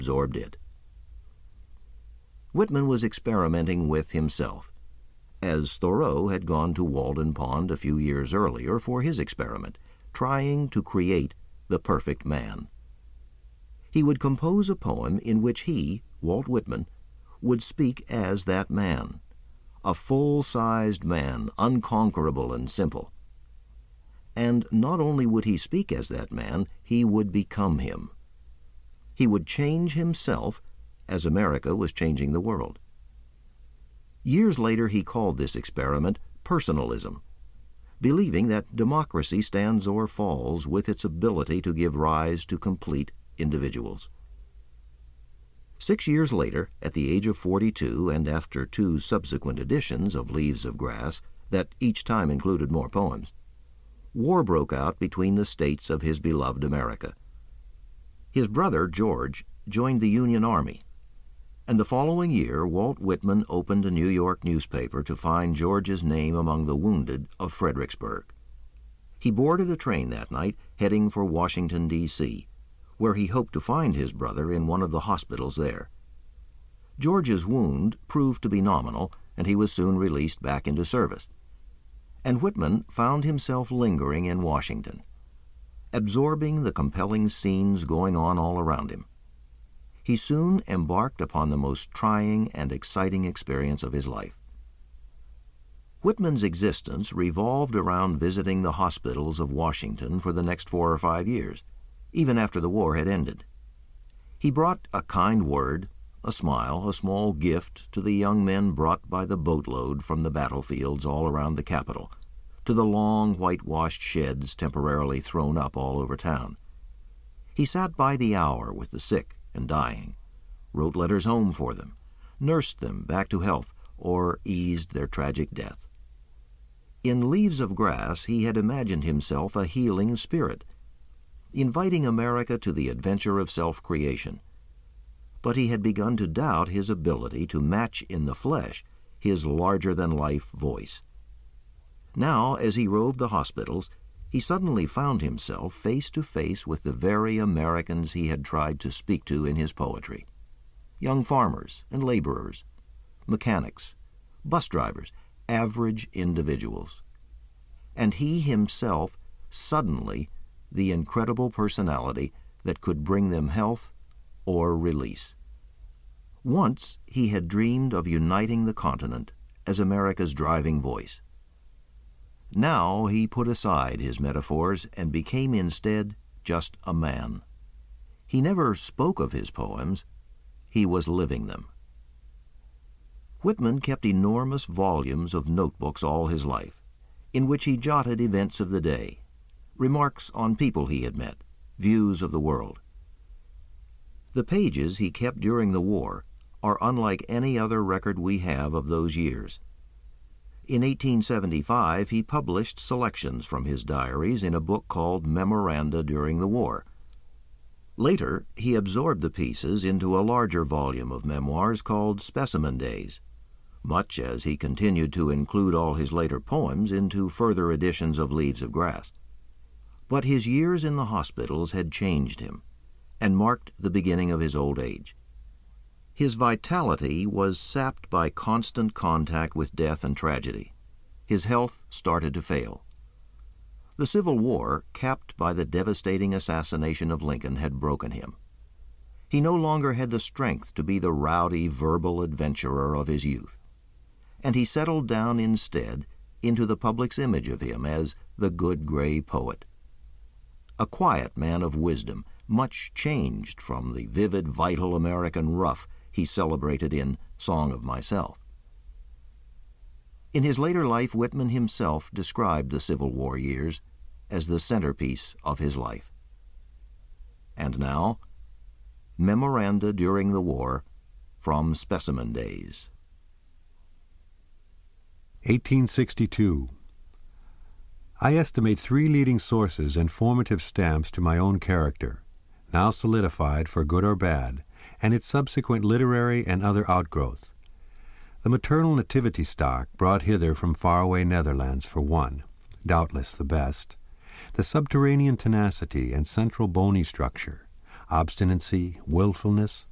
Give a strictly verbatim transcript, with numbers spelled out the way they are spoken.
absorbed it. Whitman was experimenting with himself, as Thoreau had gone to Walden Pond a few years earlier for his experiment, trying to create the perfect man. He would compose a poem in which he, Walt Whitman, would speak as that man, a full-sized man, unconquerable and simple. And not only would he speak as that man, he would become him. He would change himself as America was changing the world. Years later, he called this experiment personalism, believing that democracy stands or falls with its ability to give rise to complete individuals. Six years later, at the age of forty-two, and after two subsequent editions of Leaves of Grass that each time included more poems, war broke out between the states of his beloved America. His brother, George, joined the Union Army, and the following year Walt Whitman opened a New York newspaper to find George's name among the wounded of Fredericksburg. He boarded a train that night heading for Washington, D C, where he hoped to find his brother in one of the hospitals there. George's wound proved to be nominal, and he was soon released back into service. And Whitman found himself lingering in Washington, absorbing the compelling scenes going on all around him. He soon embarked upon the most trying and exciting experience of his life. Whitman's existence revolved around visiting the hospitals of Washington for the next four or five years, even after the war had ended. He brought a kind word, a smile, a small gift to the young men brought by the boatload from the battlefields all around the capital, to the long whitewashed sheds temporarily thrown up all over town. He sat by the hour with the sick and dying, wrote letters home for them, nursed them back to health, or eased their tragic death. In Leaves of Grass, he had imagined himself a healing spirit, inviting America to the adventure of self-creation. But he had begun to doubt his ability to match in the flesh his larger-than-life voice. Now, as he roved the hospitals, he suddenly found himself face to face with the very Americans he had tried to speak to in his poetry. Young farmers and laborers, mechanics, bus drivers, average individuals. And he himself, suddenly, the incredible personality that could bring them health or release. Once he had dreamed of uniting the continent as America's driving voice. Now he put aside his metaphors and became instead just a man. He never spoke of his poems, he was living them. Whitman kept enormous volumes of notebooks all his life, in which he jotted events of the day, remarks on people he had met, views of the world. The pages he kept during the war are unlike any other record we have of those years. In eighteen seventy-five, he published selections from his diaries in a book called Memoranda During the War. Later, he absorbed the pieces into a larger volume of memoirs called Specimen Days, much as he continued to include all his later poems into further editions of Leaves of Grass. But his years in the hospitals had changed him and marked the beginning of his old age. His vitality was sapped by constant contact with death and tragedy. His health started to fail. The Civil War, capped by the devastating assassination of Lincoln, had broken him. He no longer had the strength to be the rowdy, verbal adventurer of his youth, and he settled down instead into the public's image of him as the good gray poet. A quiet man of wisdom, much changed from the vivid, vital American rough he celebrated in Song of Myself. In his later life, Whitman himself described the Civil War years as the centerpiece of his life. And now, Memoranda During the War from Specimen Days. eighteen sixty-two. I estimate three leading sources and formative stamps to my own character, now solidified for good or bad, and its subsequent literary and other outgrowth. The maternal nativity stock brought hither from faraway Netherlands for one, doubtless the best, the subterranean tenacity and central bony structure, obstinacy, willfulness,